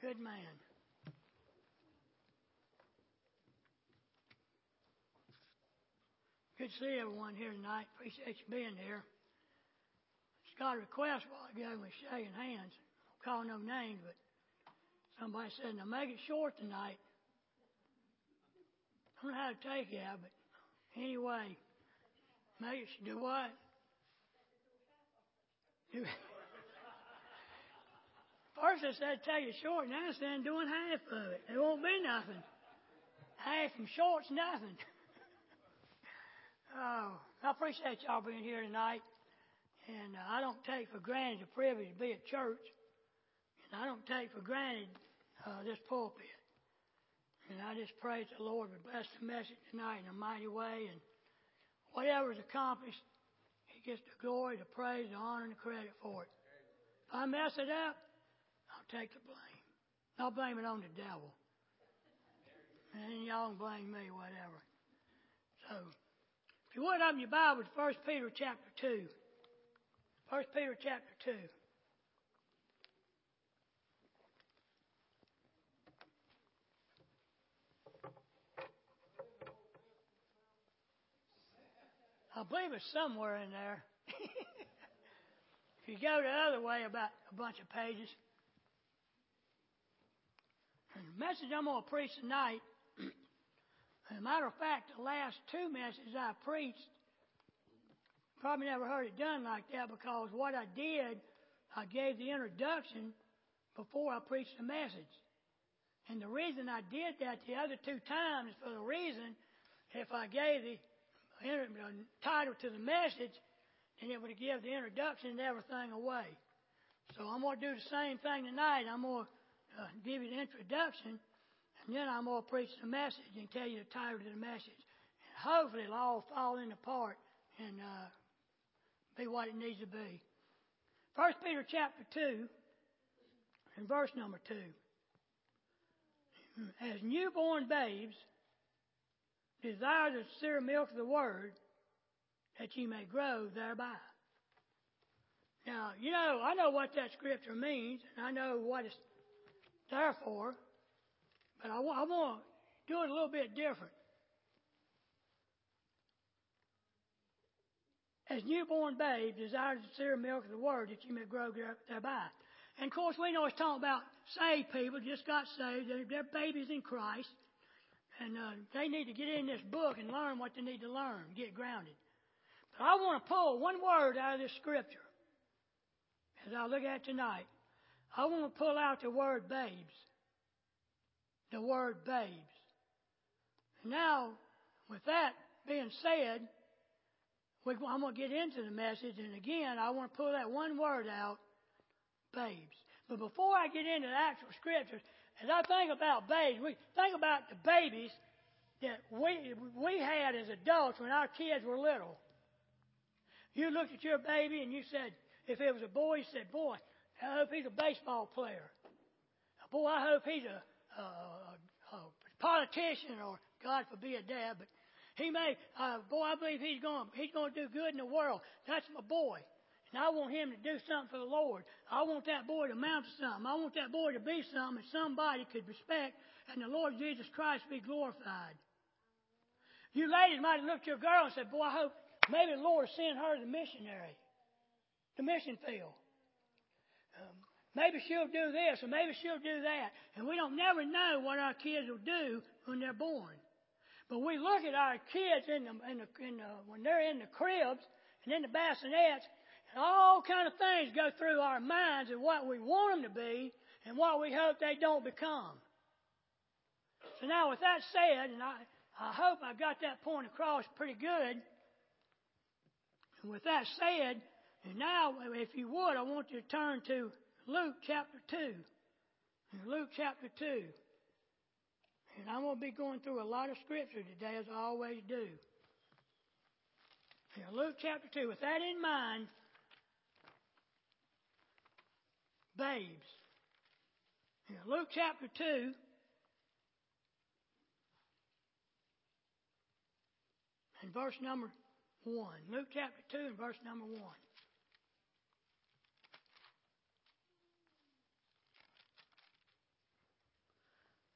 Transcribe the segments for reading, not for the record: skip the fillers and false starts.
Good man. Good to see everyone here tonight. Appreciate you being here. Just got a request while ago when shaking hands. Don't call no names, but somebody said, now make it short tonight. I don't know how to take it, but anyway, make it, do what? First I said take it short, now I said doing half of it. There won't be nothing. Half from short's nothing. Oh, I appreciate y'all being here tonight. And I don't take for granted the privilege to be at church. And I don't take for granted this pulpit. And I just pray that the Lord would bless the message tonight in a mighty way. And whatever is accomplished, He gets the glory, the praise, the honor, and the credit for it. If I mess it up, I'll take the blame. I'll blame it on the devil. And then y'all can blame me, whatever. So, if you would, open your Bible to 1 Peter chapter 2. 1 Peter chapter 2. I believe it's somewhere in there. If you go the other way about a bunch of pages. And the message I'm going to preach tonight, as a matter of fact, the last two messages I preached, probably never heard it done like that because what I did, I gave the introduction before I preached the message. And the reason I did that the other two times is for the reason if I gave the title to the message, then it would give the introduction and everything away. So I'm going to do the same thing tonight. I'm going to give you the introduction, and then I'm going to preach the message and tell you the title of the message. And hopefully it'll all fall into part and be what it needs to be. 1 Peter chapter 2 and verse number 2. As newborn babes, desire the sincere milk of the word, that ye may grow thereby. Now, I know what that scripture means, and I know what it's there for, but I want to do it a little bit different. As newborn babes, desire the sincere milk of the word, that ye may grow thereby. And, of course, we know it's talking about saved people, just got saved. They're babies in Christ. And they need to get in this book and learn what they need to learn, get grounded. But I want to pull one word out of this scripture as I look at it tonight. I want to pull out the word babes. The word babes. Now, with that being said, I'm going to get into the message. And again, I want to pull that one word out, babes. But before I get into the actual scriptures, as I think about babes, we think about the babies that we had as adults when our kids were little. You looked at your baby and you said, if it was a boy, you said, boy, I hope he's a baseball player. Boy, I hope he's a politician, or God forbid that, but he may, boy, I believe he's going to do good in the world. That's my boy. And I want him to do something for the Lord. I want that boy to amount to something. I want that boy to be something that somebody could respect and the Lord Jesus Christ be glorified. You ladies might have looked at your girl and said, boy, I hope maybe the Lord will send her to the missionary, the mission field. Maybe she'll do this or maybe she'll do that. And we don't never know what our kids will do when they're born. But we look at our kids when they're in the cribs and in the bassinets, and all kind of things go through our minds of what we want them to be and what we hope they don't become. So now with that said, and I hope I got that point across pretty good. And with that said, and now if you would, I want you to turn to Luke chapter 2. Luke chapter 2. And I'm going to be going through a lot of scripture today, as I always do. Luke chapter 2. With that in mind, babes. Luke chapter 2. And verse number 1. Luke chapter 2 and verse number 1.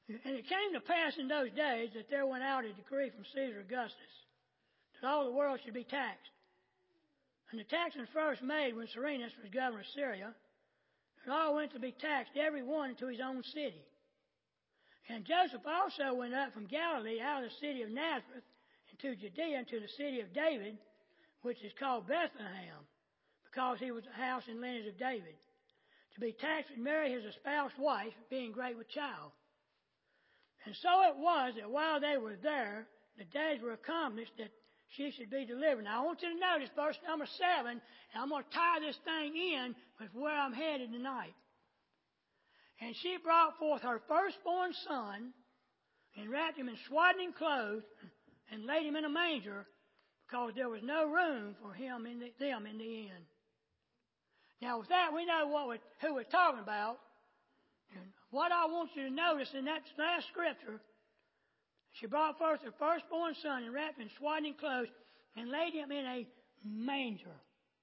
And it came to pass in those days that there went out a decree from Caesar Augustus that all the world should be taxed. And the tax was first made when Cyrenius was governor of Syria, and all went to be taxed, every one to his own city. And Joseph also went up from Galilee out of the city of Nazareth into Judea, into the city of David, which is called Bethlehem, because he was the house and lineage of David, to be taxed with Mary his espoused wife, being great with child. And so it was that while they were there, the days were accomplished that she should be delivered. Now I want you to notice verse number 7, and I'm going to tie this thing in with where I'm headed tonight. And she brought forth her firstborn son, and wrapped him in swaddling clothes, and laid him in a manger, because there was no room for him in them in the inn. Now with that, we know who we're talking about. And what I want you to notice in that last scripture, she brought forth her firstborn son, and wrapped him in swaddling clothes, and laid him in a manger.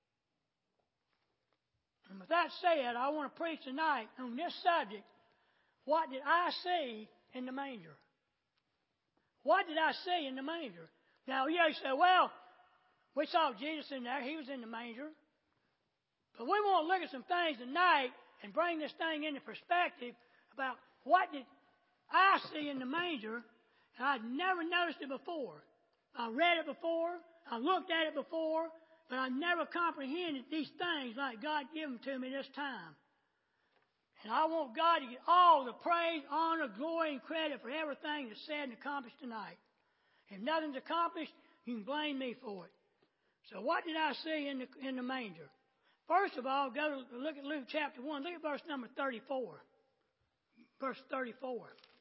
And with that said, I want to preach tonight on this subject. What did I see in the manger? What did I see in the manger? Now, you say, well, we saw Jesus in there. He was in the manger. But we want to look at some things tonight and bring this thing into perspective about what did I see in the manger, and I'd never noticed it before. I read it before. I looked at it before. But I never comprehended these things like God gave them to me this time. And I want God to get all the praise, honor, glory, and credit for everything that's said and accomplished tonight. If nothing's accomplished, you can blame me for it. So what did I see in the manger? First of all, go to look at Luke chapter 1. Look at verse number 34. Verse 34.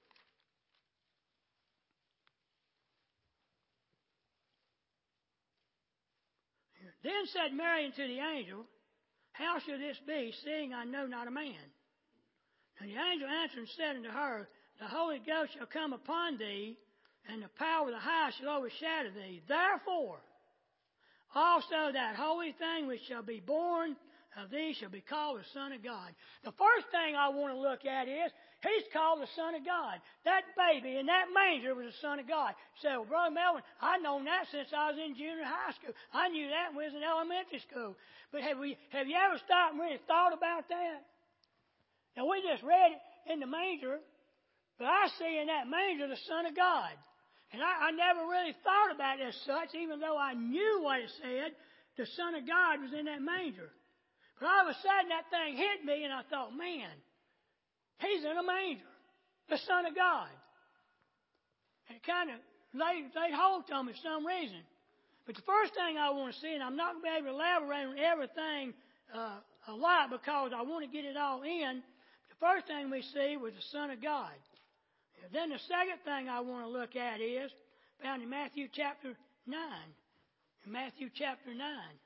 Then said Mary unto the angel, How shall this be, seeing I know not a man? And the angel answered and said unto her, The Holy Ghost shall come upon thee, and the power of the highest shall overshadow thee. Therefore, also that holy thing which shall be born of thee shall be called the Son of God. The first thing I want to look at is, he's called the Son of God. That baby in that manger was the Son of God. You say, well, Brother Melvin, I've known that since I was in junior high school. I knew that when I was in elementary school. But have you ever stopped and really thought about that? Now, we just read it in the manger, but I see in that manger the Son of God. And I never really thought about it as such, even though I knew what it said. The Son of God was in that manger. But all of a sudden, that thing hit me, and I thought, man, he's in a manger, the Son of God. And it kind of laid hold on me for some reason. But the first thing I want to see, and I'm not going to be able to elaborate on everything a lot because I want to get it all in. The first thing we see was the Son of God. And then the second thing I want to look at is found in Matthew chapter 9. In Matthew chapter 9.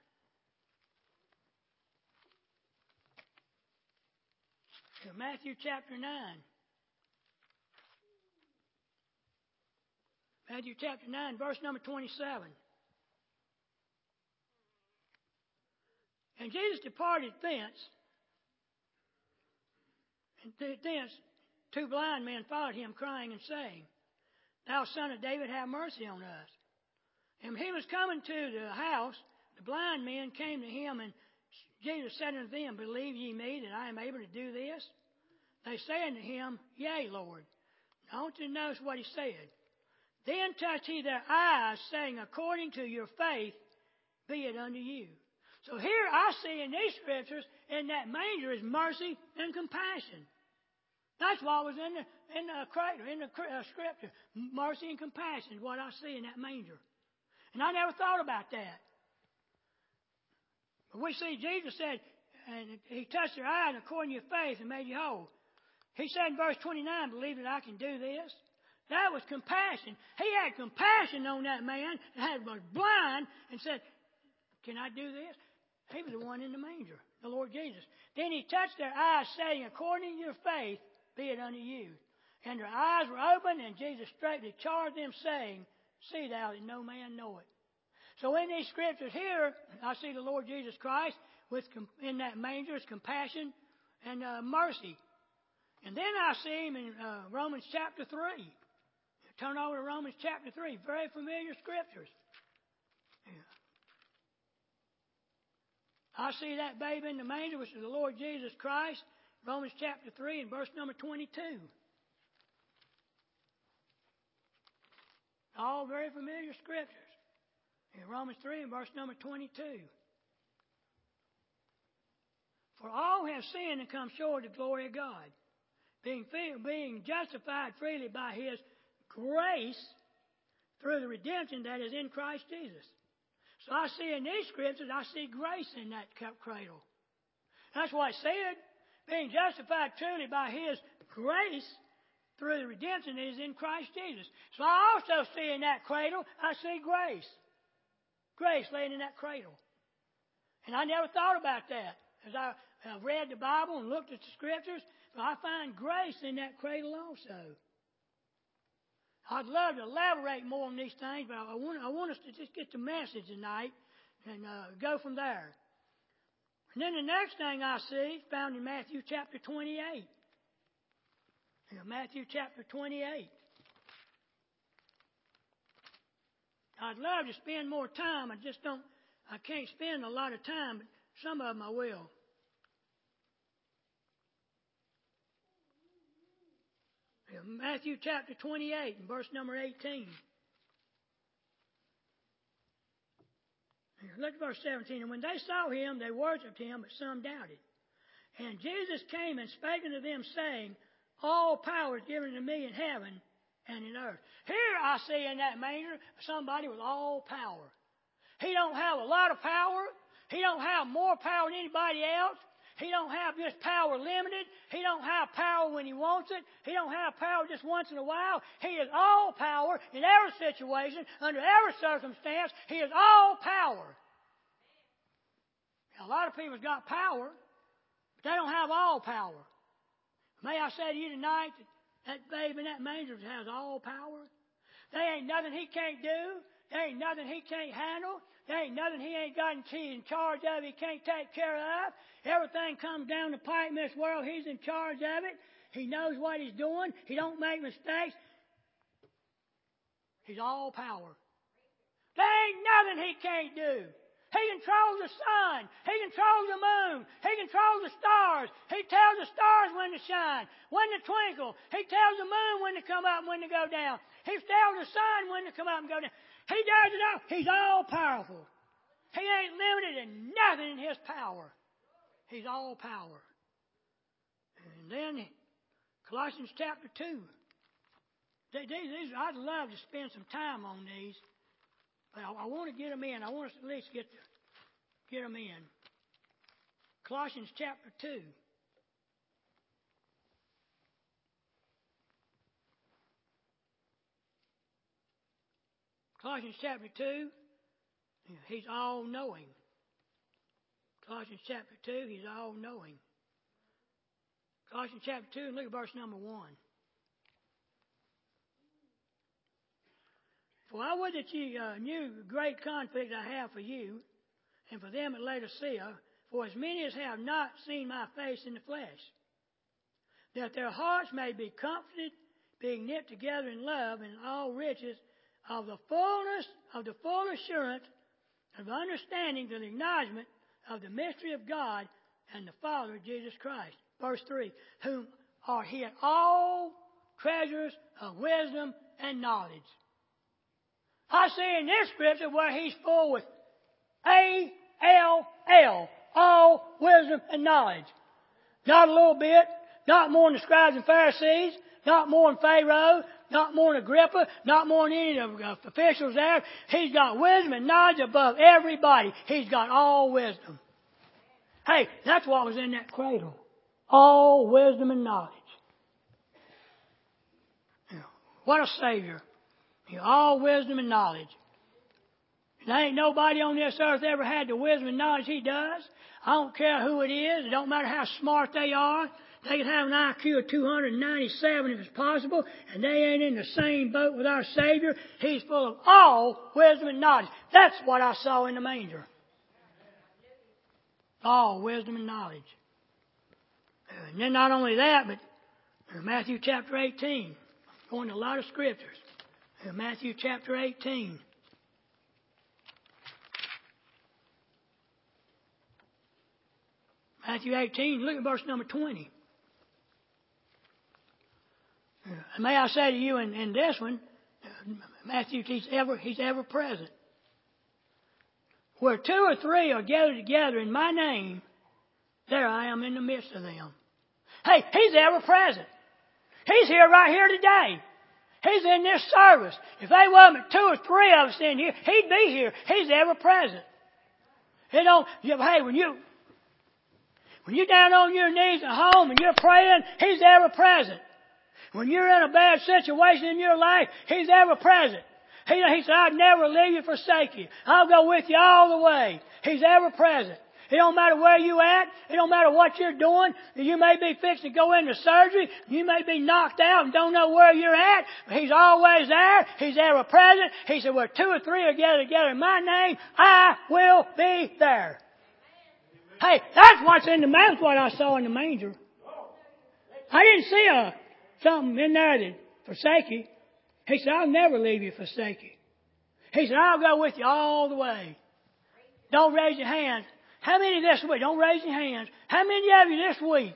In Matthew chapter 9. Matthew chapter 9, verse number 27. And Jesus departed thence, and thence 2 blind men followed him, crying and saying, Thou Son of David, have mercy on us. And when he was coming to the house, the blind men came to him, and Jesus said unto them, Believe ye me that I am able to do this? They say unto him, Yea, Lord. Now, I want you to notice what he said. Then touched he their eyes, saying, According to your faith, be it unto you. So here I see in these scriptures, in that manger is mercy and compassion. That's what was in the scripture. Mercy and compassion is what I see in that manger. And I never thought about that. But we see Jesus said, and he touched their eye, and according to your faith, and made you whole. He said in verse 29, believe that I can do this. That was compassion. He had compassion on that man and was blind and said, can I do this? He was the one in the manger, the Lord Jesus. Then he touched their eyes, saying, according to your faith, be it unto you. And their eyes were opened, and Jesus straightly charged them, saying, see thou that no man know it. So in these scriptures here, I see the Lord Jesus Christ in that manger is compassion and mercy. And then I see him in Romans chapter 3. Turn over to Romans chapter 3. Very familiar scriptures. Yeah. I see that babe in the manger, which is the Lord Jesus Christ. Romans chapter 3 and verse number 22. All very familiar scriptures. In Romans 3 and verse number 22. For all have sinned and come short of the glory of God, being justified freely by His grace through the redemption that is in Christ Jesus. So I see in these scriptures, I see grace in that cradle. That's why it said, being justified truly by His grace through the redemption that is in Christ Jesus. So I also see in that cradle, I see grace. Grace laying in that cradle. And I never thought about that. As I read the Bible and looked at the scriptures, but I find grace in that cradle also. I'd love to elaborate more on these things, but I want us to just get the message tonight and go from there. And then the next thing I see is found in Matthew chapter 28. Matthew chapter 28. I'd love to spend more time. I can't spend a lot of time, but some of them I will. Matthew chapter 28 and verse number 18. Look at verse 17. And when they saw him, they worshipped him, but some doubted. And Jesus came and spake unto them, saying, all power is given to me in heaven and in earth. Here I see in that manger somebody with all power. He don't have a lot of power. He don't have more power than anybody else. He don't have just power limited. He don't have power when he wants it. He don't have power just once in a while. He is all power in every situation, under every circumstance. He is all power. Now, a lot of people's got power, but they don't have all power. May I say to you tonight that babe in that manger has all power? There ain't nothing he can't do. There ain't nothing he can't handle. There ain't nothing he ain't got in charge of he can't take care of. Everything comes down the pipe in this world. He's in charge of it. He knows what he's doing. He don't make mistakes. He's all power. There ain't nothing he can't do. He controls the sun. He controls the moon. He controls the stars. He tells the stars when to shine, when to twinkle. He tells the moon when to come up and when to go down. He tells the sun when to come up and go down. He does it all. He's all powerful. He ain't limited in nothing in his power. He's all power. And then Colossians chapter 2. I'd love to spend some time on these. But I want to get them in. I want us to at least get them in. Colossians chapter 2. Colossians chapter 2, he's all-knowing. Colossians chapter 2, he's all-knowing. Colossians chapter 2, and look at verse number 1. For I would that ye knew the great conflict I have for you, and for them at Laodicea, for as many as have not seen my face in the flesh, that their hearts may be comforted, being knit together in love and all riches of the fullness of the full assurance of understanding the acknowledgement of the mystery of God and the Father of Jesus Christ. Verse 3, whom are hid all treasures of wisdom and knowledge. I see in this scripture where he's full with A-L-L, all wisdom and knowledge. Not a little bit, not more than the scribes and Pharisees, not more than Pharaoh, not more than Agrippa, not more than any of the officials there. He's got wisdom and knowledge above everybody. He's got all wisdom. Hey, that's what was in that cradle. All wisdom and knowledge. What a Savior. All wisdom and knowledge. There ain't nobody on this earth ever had the wisdom and knowledge he does. I don't care who it is. It don't matter how smart they are. They can have an IQ of 297 if it's possible, and they ain't in the same boat with our Savior. He's full of all wisdom and knowledge. That's what I saw in the manger. All wisdom and knowledge. And then not only that, but Matthew chapter 18. Going to a lot of scriptures. Matthew chapter 18. Matthew 18, look at verse number 20. May I say to you in this one, Matthew, he's ever present. Where two or three are gathered together in my name, there I am in the midst of them. Hey, he's ever present. He's here right here today. He's in this service. If they wasn't two or three of us in here, he'd be here. He's ever present. Hey, when you're down on your knees at home and you're praying, he's ever present. When you're in a bad situation in your life, he's ever present. He said, I'd never leave you, forsake you. I'll go with you all the way. He's ever present. It don't matter where you at. It don't matter what you're doing. You may be fixing to go into surgery. You may be knocked out and don't know where you're at. But he's always there. He's ever present. He said, where two or three are gathered together in my name, I will be there. Hey, that's what's in the manger. That's what I saw in the manger. I didn't see something in there that forsake you. He said, I'll never leave you, forsake you. He said, I'll go with you all the way. Don't raise your hands. How many this week? Don't raise your hands. How many of you this week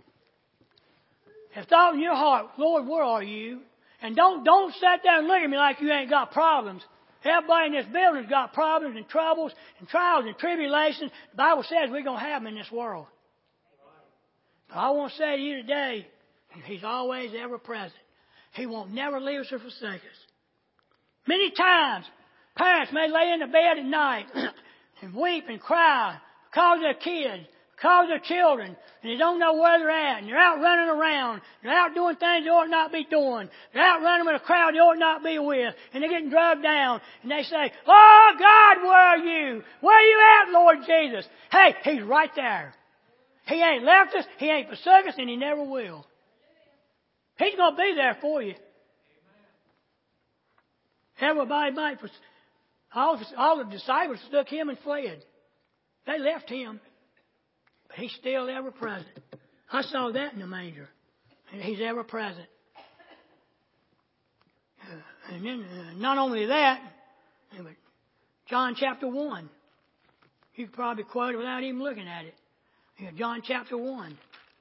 have thought in your heart, Lord, where are you? And don't sit there and look at me like you ain't got problems. Everybody in this building's got problems and troubles and trials and tribulations. The Bible says we're going to have them in this world. But I want to say to you today, he's always ever present. He won't never leave us or forsake us. Many times, parents may lay in the bed at night and weep and cry because of their kids, because of their children, and they don't know where they're at, and they're out running around, they're out doing things they ought not be doing, they're out running with a crowd they ought not be with, and they're getting drugged down, and they say, oh God, where are you? Where are you at, Lord Jesus? Hey, he's right there. He ain't left us, he ain't forsaken us, and he never will. He's going to be there for you. Everybody might, all the disciples took him and fled. They left him. But he's still ever present. I saw that in the manger. And he's ever present. And then, not only that, but John chapter 1. You could probably quote it without even looking at it. John chapter 1.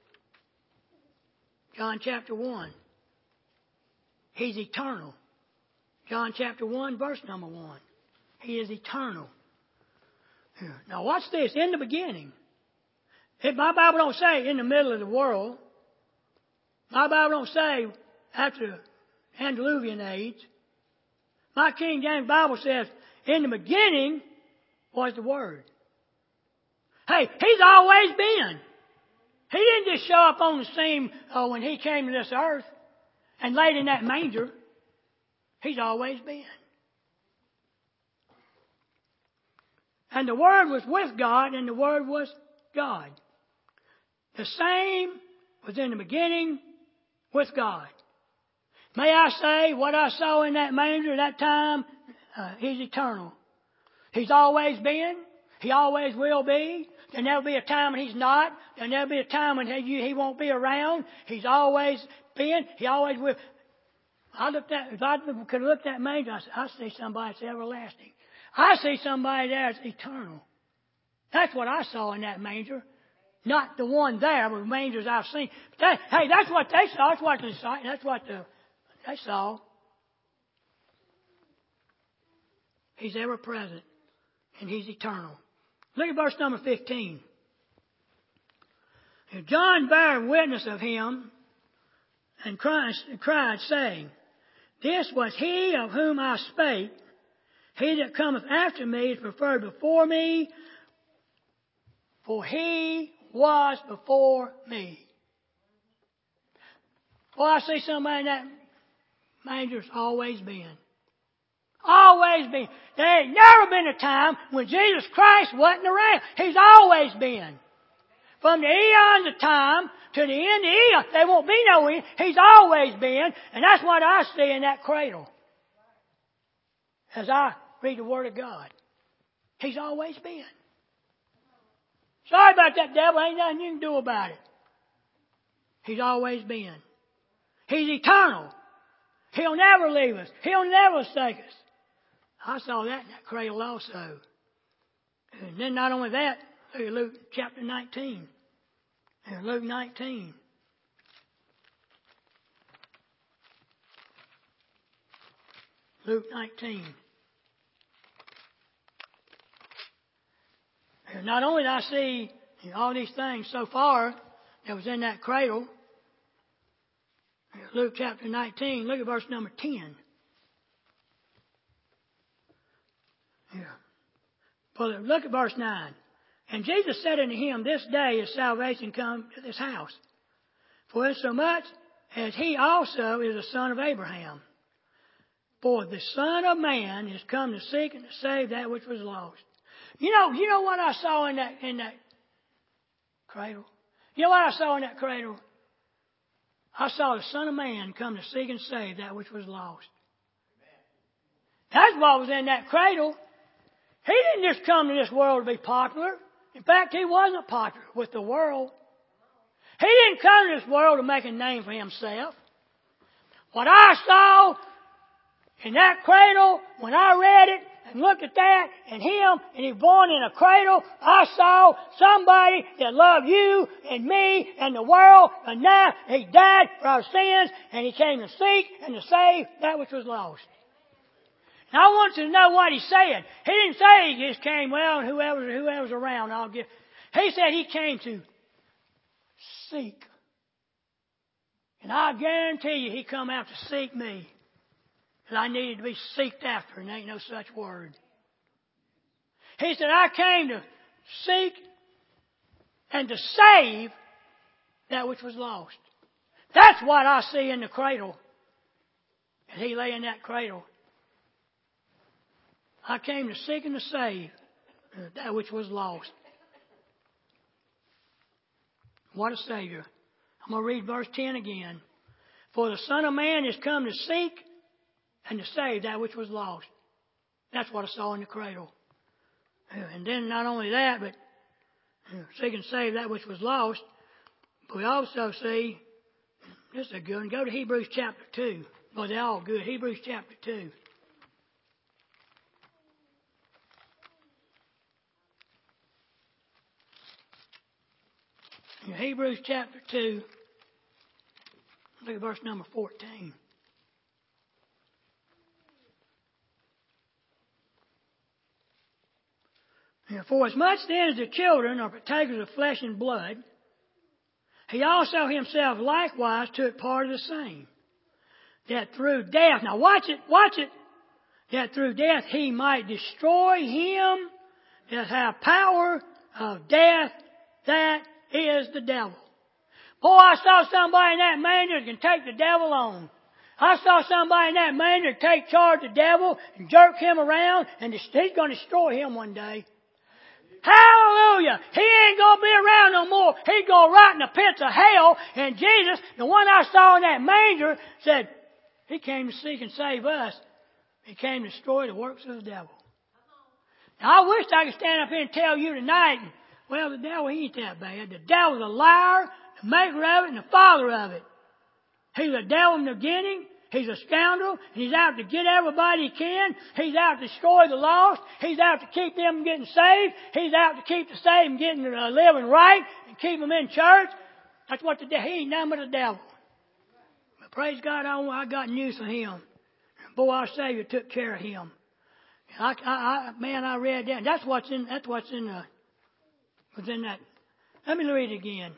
John chapter 1. He's eternal. John chapter 1, verse number 1. He is eternal. Now watch this. In the beginning. My Bible don't say in the middle of the world. My Bible don't say after the antediluvian age. My King James Bible says in the beginning was the Word. Hey, he's always been. He didn't just show up on the scene when he came to this earth and laid in that manger. He's always been. And the Word was with God, and the Word was God. The same was in the beginning with God. May I say, what I saw in that manger at that time, he's eternal. He's always been. He always will be. There'll never be a time when he's not. There'll never be a time when he won't be around. He's always been. He always will. If I could look at that manger, I see somebody that's everlasting. I see somebody there that's eternal. That's what I saw in that manger. Not the one there, but the mangers I've seen. Hey, that's what they saw. That's what they saw. He's ever present, and he's eternal. Look at verse number 15. John bare witness of him and cried, saying, this was he of whom I spake. He that cometh after me is preferred before me, for he was before me. Well, I see somebody in that manger's always been. Always been. There ain't never been a time when Jesus Christ wasn't around. He's always been. From the eons of time to the end of eons, there won't be no end. He's always been. And that's what I see in that cradle. As I read the Word of God. He's always been. Sorry about that, devil. Ain't nothing you can do about it. He's always been. He's eternal. He'll never leave us. He'll never forsake us. I saw that in that cradle also. And then not only that, look at Luke chapter 19. Luke 19. Luke 19. And not only did I see all these things so far that was in that cradle, Luke chapter 19, look at verse number 10. Look at verse 9. And Jesus said unto him, This day is salvation come to this house. For insomuch as he also is a son of Abraham. For the Son of Man is come to seek and to save that which was lost. You know what I saw in that cradle? You know what I saw in that cradle? I saw the Son of Man come to seek and save that which was lost. That's what was in that cradle. He didn't just come to this world to be popular. In fact, he wasn't popular with the world. He didn't come to this world to make a name for himself. What I saw in that cradle, when I read it and looked at that, and him, and he was born in a cradle, I saw somebody that loved you and me and the world, and now he died for our sins, and he came to seek and to save that which was lost. Now I want you to know what he said. He didn't say he just came, well, whoever's around, I'll give. He said he came to seek. And I guarantee you he come out to seek me. Because I needed to be seeked after, and there ain't no such word. He said, I came to seek and to save that which was lost. That's what I see in the cradle. And he lay in that cradle. I came to seek and to save that which was lost. What a Savior. I'm going to read verse 10 again. For the Son of Man is come to seek and to save that which was lost. That's what I saw in the cradle. And then not only that, but seek and save that which was lost. But we also see, this is a good one, go to Hebrews chapter 2. Well, they're all good. Hebrews chapter 2. In Hebrews chapter 2, look at verse number 14. For as much then as the children are partakers of flesh and blood, he also himself likewise took part of the same, that through death, now watch it, that through death he might destroy him that hath power of death, that is the devil. Boy, I saw somebody in that manger that can take the devil on. I saw somebody in that manger take charge of the devil and jerk him around, and he's going to destroy him one day. Hallelujah! He ain't going to be around no more. He's going right in the pits of hell. And Jesus, the one I saw in that manger, said, he came to seek and save us. He came to destroy the works of the devil. Now, I wish I could stand up here and tell you tonight, well, the devil, he ain't that bad. The devil's a liar, the maker of it, and the father of it. He's a devil in the beginning. He's a scoundrel. He's out to get everybody he can. He's out to destroy the lost. He's out to keep them from getting saved. He's out to keep the saved from getting living right and keep them in church. That's what he ain't nothing but the devil. But praise God, I got news for him. Boy, our Savior took care of him. I read that. That's what's in that. Let me read it again.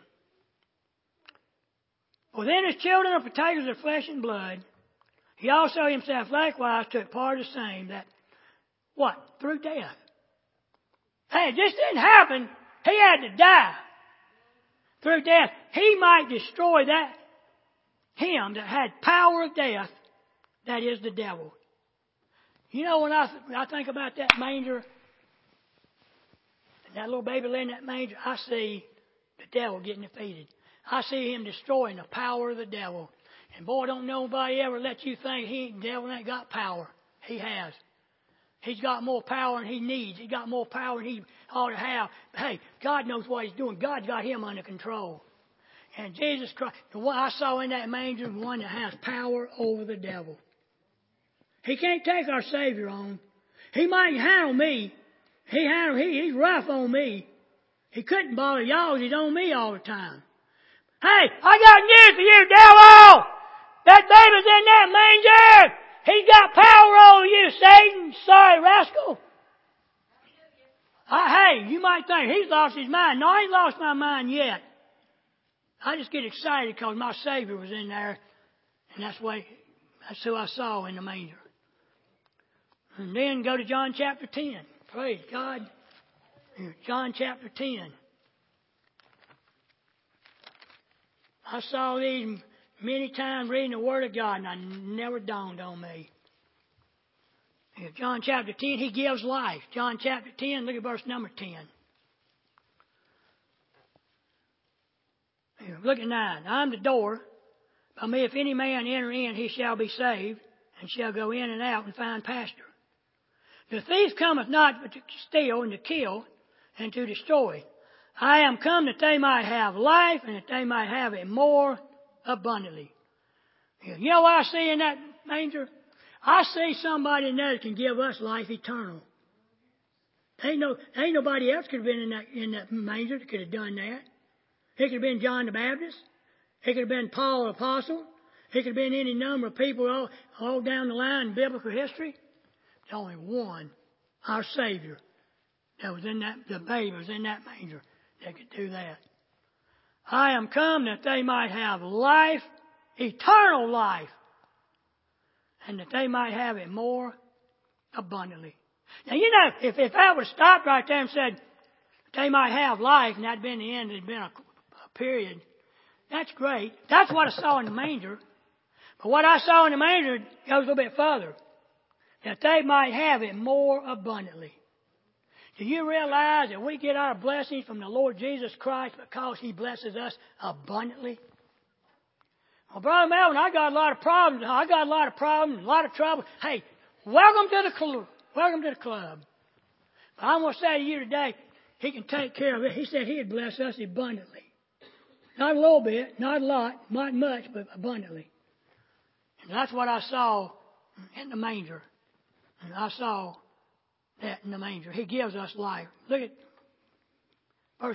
For then as children are partakers of flesh and blood, he also himself likewise took part of the same, that, what? Through death. Hey, this didn't happen. He had to die. Through death, he might destroy him that had power of death, that is the devil. You know, when I think about that manger, and that little baby laying in that manger, I see the devil getting defeated. I see him destroying the power of the devil. And boy, don't nobody ever let you think the devil ain't got power. He has. He's got more power than he needs. He's got more power than he ought to have. But hey, God knows what he's doing. God's got him under control. And Jesus Christ, the one I saw in that manger, the one that has power over the devil. He can't take our Savior on. He might handle me. He's rough on me. He couldn't bother y'all. He's on me all the time. Hey, I got news for you, devil! That baby's in that manger! He's got power over you, Satan! Sorry, rascal! Hey, you might think he's lost his mind. No, I ain't lost my mind yet. I just get excited because my Savior was in there. And that's who I saw in the manger. And then go to John chapter 10. Praise God. John chapter 10. I saw these many times reading the Word of God, and it never dawned on me. John chapter 10, He gives life. John chapter 10, look at verse number 10. Look at 9. I'm the door. By me, if any man enter in, he shall be saved, and shall go in and out and find pasture. The thief cometh not but to steal and to kill and to destroy. I am come that they might have life and that they might have it more abundantly. You know what I see in that manger? I see somebody in there that can give us life eternal. Ain't nobody else could have been in that manger that could have done that. It could have been John the Baptist. It could have been Paul the Apostle. It could have been any number of people all down the line in biblical history. There's only one, our Savior, that was in that, the baby was in that manger that could do that. I am come that they might have life, eternal life, and that they might have it more abundantly. Now, you know, if I would have stopped right there and said they might have life, and that'd been the end, it'd been a period, that's great. That's what I saw in the manger. But what I saw in the manger goes a little bit further. That they might have it more abundantly. Do you realize that we get our blessings from the Lord Jesus Christ because He blesses us abundantly? Well, Brother Melvin, I got a lot of problems, a lot of trouble. Hey, welcome to the club. But I'm going to say to you today, He can take care of it. He said He'd bless us abundantly. Not a little bit, not a lot, not much, but abundantly. And that's what I saw in the manger. And I saw that in the manger. He gives us life. Look at verse.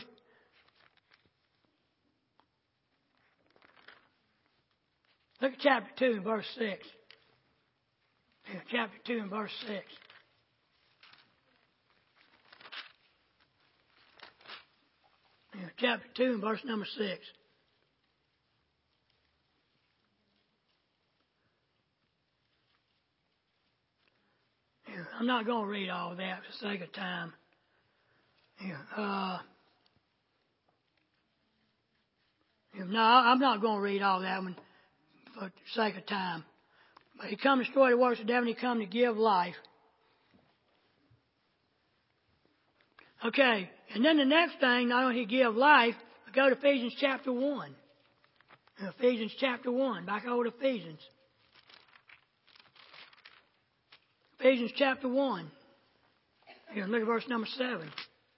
Look at chapter 2 and verse 6. Yeah, chapter 2 and verse 6. Yeah, chapter 2 and verse number 6. Yeah, I'm not going to read all that for the sake of time. Yeah, no, I'm not going to read all that one for the sake of time. But He come to destroy the works of the devil, and He come to give life. Okay, and then the next thing, not only He give life, but go to Ephesians chapter 1. Ephesians chapter 1, back over to Ephesians. Ephesians chapter 1. Here, look at verse number 7.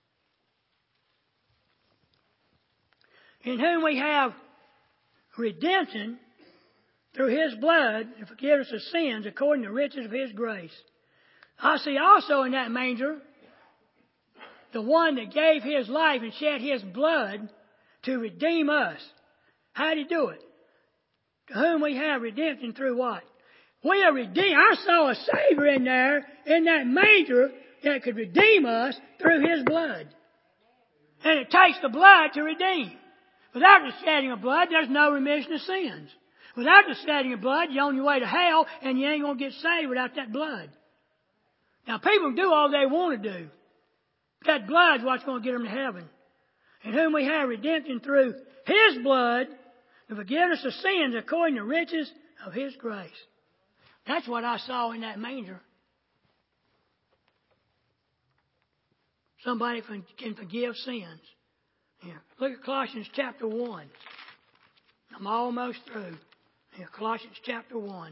In whom we have redemption through His blood and forgiveness of sins according to the riches of His grace. I see also in that manger the one that gave His life and shed His blood to redeem us. How did He do it? To whom we have redemption through what? We are redeemed. I saw a Savior in there, in that manger, that could redeem us through His blood. And it takes the blood to redeem. Without the shedding of blood, there's no remission of sins. Without the shedding of blood, you're on your way to hell, and you ain't going to get saved without that blood. Now, people do all they want to do. That blood's what's going to get them to heaven. In whom we have redemption through His blood, the forgiveness of sins according to the riches of His grace. That's what I saw in that manger. Somebody can forgive sins. Yeah. Look at Colossians chapter 1. I'm almost through. Yeah, Colossians chapter 1.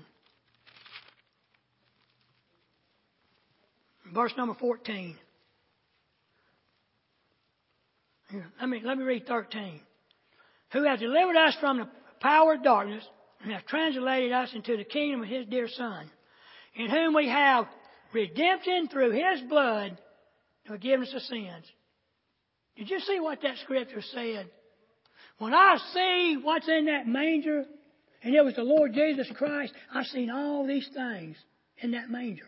Verse number 14. Here, let me read 13. who hath delivered us from the power of darkness, and hath translated us into the kingdom of His dear Son, in whom we have redemption through His blood, the forgiveness of sins. Did you see what that scripture said? When I see what's in that manger, and it was the Lord Jesus Christ, I've seen all these things in that manger.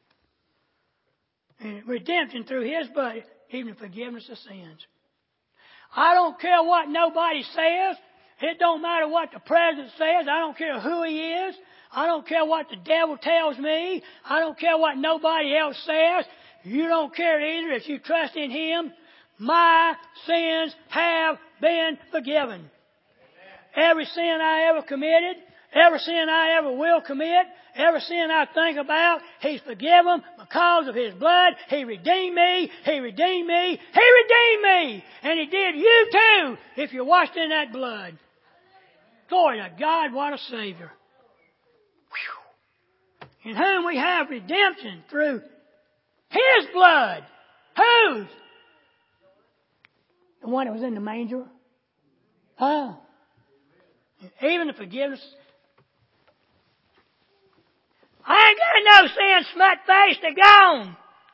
And redemption through His blood, even the forgiveness of sins. I don't care what nobody says. It don't matter what the president says. I don't care who he is. I don't care what the devil tells me. I don't care what nobody else says. You don't care either. If you trust in Him, my sins have been forgiven. Every sin I ever committed, every sin I ever will commit, every sin I think about, He's forgiven because of His blood. He redeemed me. He redeemed me. He redeemed me. And He did you too if you're washed in that blood. Glory to God, what a Savior. Whew. In whom we have redemption through His blood. Whose? The one that was in the manger? Huh? Even the forgiveness. I ain't got no sin smut-faced or gone.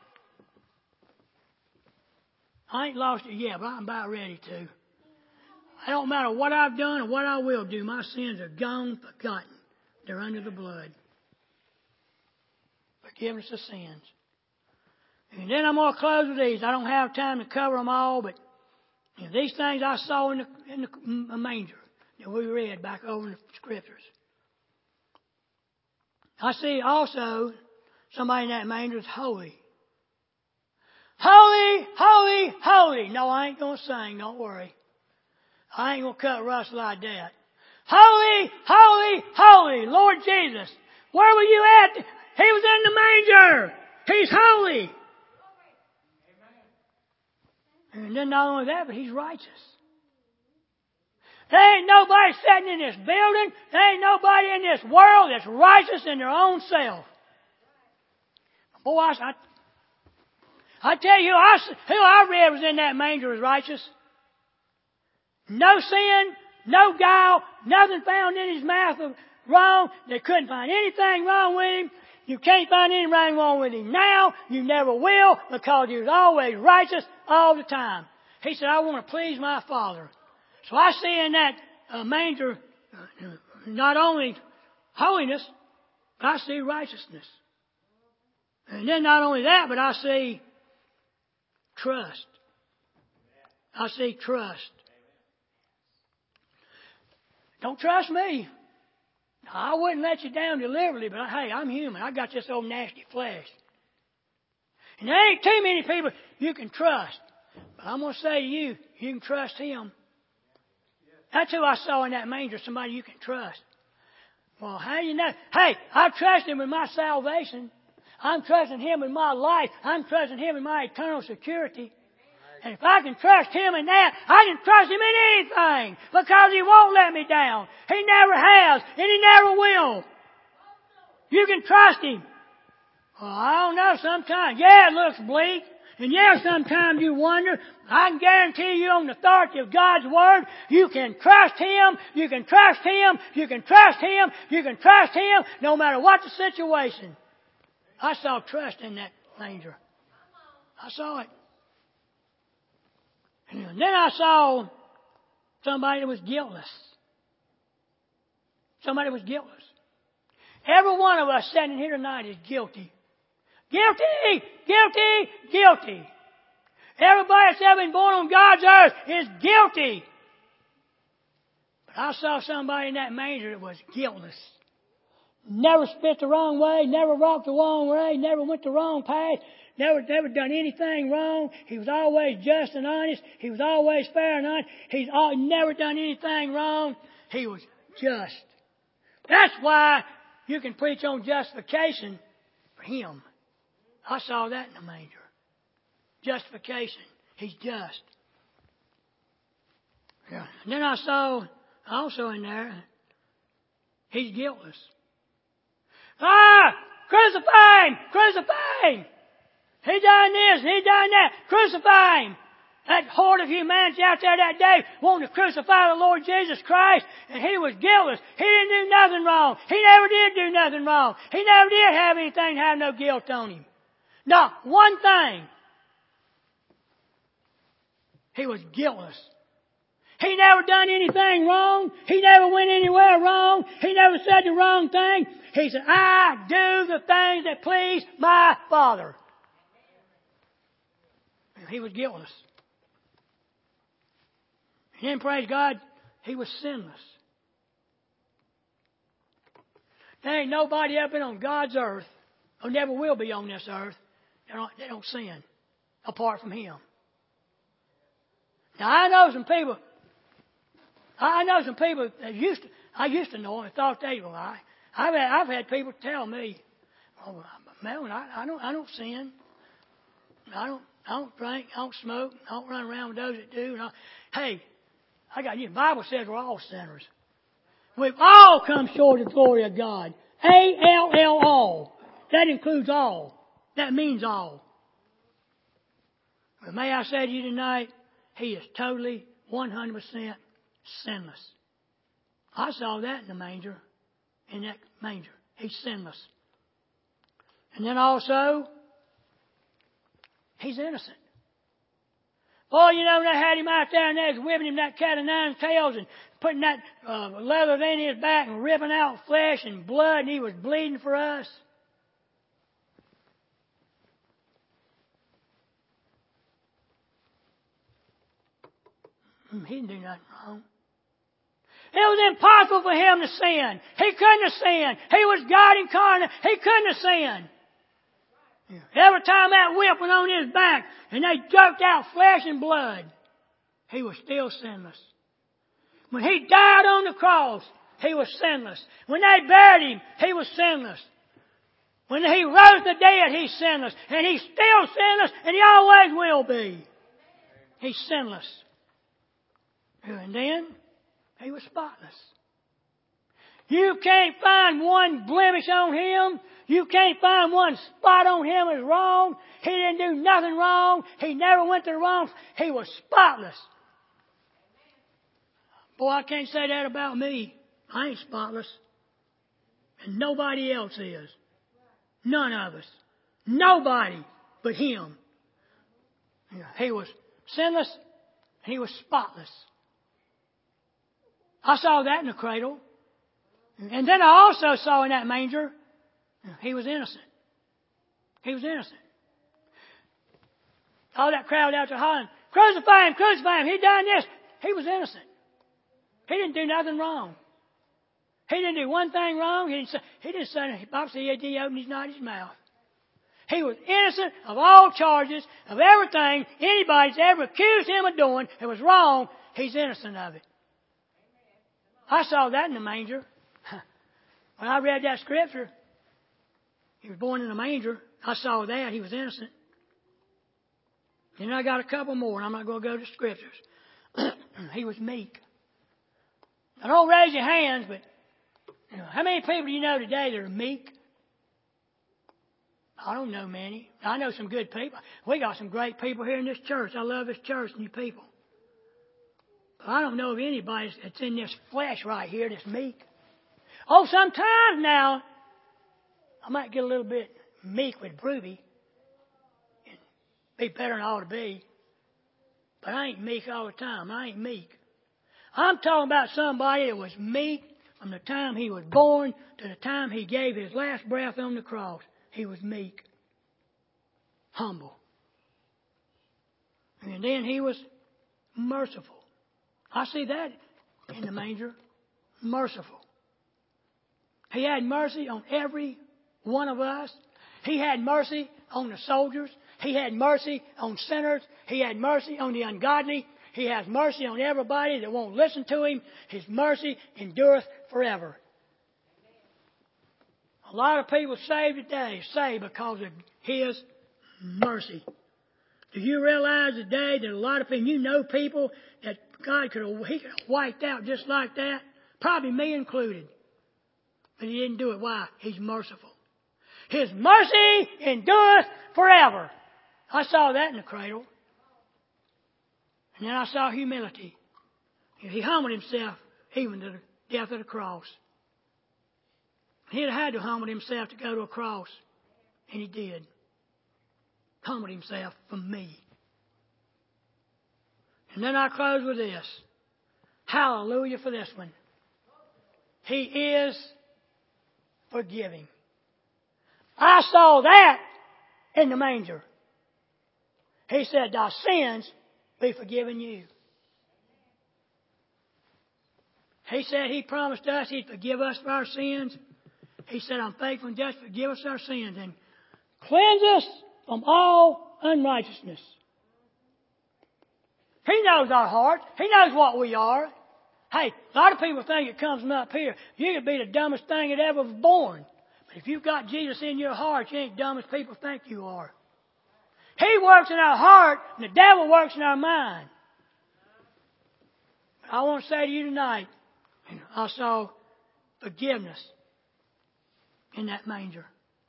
I ain't lost it yet, but I'm about ready to. It don't matter what I've done or what I will do. My sins are gone, forgotten. They're under the blood. Forgiveness of sins. And then I'm going to close with these. I don't have time to cover them all, but these things I saw in the manger that we read back over in the Scriptures. I see also somebody in that manger is holy. Holy, holy, holy. No, I ain't going to sing. Don't worry. I ain't going to cut Russ like that. Holy, holy, holy. Lord Jesus. Where were you at? He was in the manger. He's holy. And then not only that, but He's righteous. There ain't nobody sitting in this building. There ain't nobody in this world that's righteous in their own self. Boy, I tell you, who I read was in that manger was righteous. No sin, no guile, nothing found in his mouth of wrong. They couldn't find anything wrong with him. You can't find anything wrong with him now. You never will, because he was always righteous all the time. He said, I want to please my Father. So I see in that manger not only holiness, but I see righteousness. And then not only that, but I see trust. I see trust. Don't trust me. I wouldn't let you down deliberately, but hey, I'm human. I got this old nasty flesh. And there ain't too many people you can trust. But I'm going to say to you, you can trust Him. That's who I saw in that manger, somebody you can trust. Well, how do you know? Hey, I trust Him with my salvation. I'm trusting Him with my life. I'm trusting Him with my eternal security. And if I can trust Him in that, I can trust Him in anything, because He won't let me down. He never has, and He never will. You can trust Him. Well, I don't know, sometimes. Yeah, it looks bleak. And yeah, sometimes you wonder. I can guarantee you on the authority of God's Word, you can trust Him, you can trust Him, you can trust Him, you can trust Him, no matter what the situation. I saw trust in that manger. I saw it. And then I saw somebody that was guiltless. Somebody was guiltless. Every one of us sitting here tonight is guilty. Guilty! Guilty! Guilty! Everybody that's ever been born on God's earth is guilty. But I saw somebody in that manger that was guiltless. Never spit the wrong way, never walked the wrong way, never went the wrong path, never done anything wrong. He was always just and honest. He was always fair and honest. He's never done anything wrong. He was just. That's why you can preach on justification for Him. I saw that in the manger. Justification. He's just. Yeah. And then I saw also in there, He's guiltless. Crucify Him! Crucify Him! He done this, He done that. Crucify Him! That horde of humanity out there that day wanted to crucify the Lord Jesus Christ, and He was guiltless. He didn't do nothing wrong. He never did do nothing wrong. He never did have anything to have no guilt on Him. Not one thing. He was guiltless. He never done anything wrong. He never went anywhere wrong. He never said the wrong thing. He said, I do the things that please my Father. He was guiltless. And then, praise God, He was sinless. There ain't nobody up on God's earth, or never will be on this earth, they don't sin apart from Him. Now, I know some people that I used to know and thought they were lying. I've had people tell me, "Oh, Melvin, I don't sin. I don't drink. I don't smoke. I don't run around with those that do." Hey, I got you. The Bible says we're all sinners. We've all come short of the glory of God. A-L-L, all. That includes all. That means all. But may I say to you tonight, He is totally, 100% sinless. I saw that in the manger. In that manger. He's sinless. And then also, He's innocent. Oh, you know, they had Him out there and they was whipping Him that cat of nine tails and putting that leather in His back and ripping out flesh and blood, and He was bleeding for us. He didn't do nothing wrong. It was impossible for Him to sin. He couldn't have sinned. He was God incarnate. He couldn't have sinned. Every time that whip went on His back and they jerked out flesh and blood, He was still sinless. When He died on the cross, He was sinless. When they buried Him, He was sinless. When He rose the dead, He's sinless. And He's still sinless, and He always will be. He's sinless. And then, He was spotless. You can't find one blemish on Him. You can't find one spot on Him as wrong. He didn't do nothing wrong. He never went to the wrong. He was spotless. Boy, I can't say that about me. I ain't spotless. And nobody else is. None of us. Nobody but Him. He was sinless. He was spotless. I saw that in the cradle. And then I also saw in that manger, He was innocent. He was innocent. All that crowd out there hollering, crucify Him, crucify Him. He done this. He was innocent. He didn't do nothing wrong. He didn't do one thing wrong. He didn't say, the Bible said He opened not His mouth. He was innocent of all charges, of everything anybody's ever accused Him of doing. It was wrong. He's innocent of it. I saw that in the manger. When I read that scripture, He was born in a manger. I saw that. He was innocent. And I got a couple more, and I'm not going to go to scriptures. He was meek. Now, don't raise your hands, but how many people do you know today that are meek? I don't know many. I know some good people. We got some great people here in this church. I love this church and you people. But I don't know of anybody that's in this flesh right here that's meek. Oh, sometimes now, I might get a little bit meek with Ruby. And be better than I ought to be. But I ain't meek all the time. I ain't meek. I'm talking about somebody that was meek from the time he was born to the time he gave his last breath on the cross. He was meek. Humble. And then he was merciful. I see that in the manger. Merciful. He had mercy on every one of us. He had mercy on the soldiers. He had mercy on sinners. He had mercy on the ungodly. He has mercy on everybody that won't listen to Him. His mercy endureth forever. A lot of people saved today say because of His mercy. Do you realize today that a lot of people, you know people that God could have wiped out just like that? Probably me included. But He didn't do it. Why? He's merciful. His mercy endureth forever. I saw that in the cradle. And then I saw humility. He humbled himself even to the death of the cross. He'd have had to humble himself to go to a cross. And he did. Humbled himself for me. And then I close with this. Hallelujah for this one. He is forgiving. I saw that in the manger. He said, thy sins be forgiven you. He said he promised us he'd forgive us for our sins. He said, I'm faithful and just, forgive us our sins and cleanse us from all unrighteousness. He knows our heart. He knows what we are. Hey, a lot of people think it comes from up here. You could be the dumbest thing that ever was born. But if you've got Jesus in your heart, you ain't dumb as people think you are. He works in our heart, and the devil works in our mind. I want to say to you tonight, I saw forgiveness in that manger.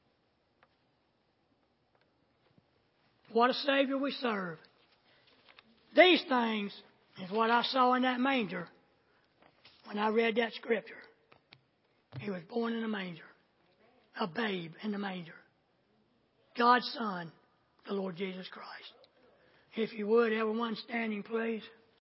What a Savior we serve. These things is what I saw in that manger when I read that scripture. He was born in a manger. A babe in the manger. God's Son, the Lord Jesus Christ. If you would, everyone standing, please.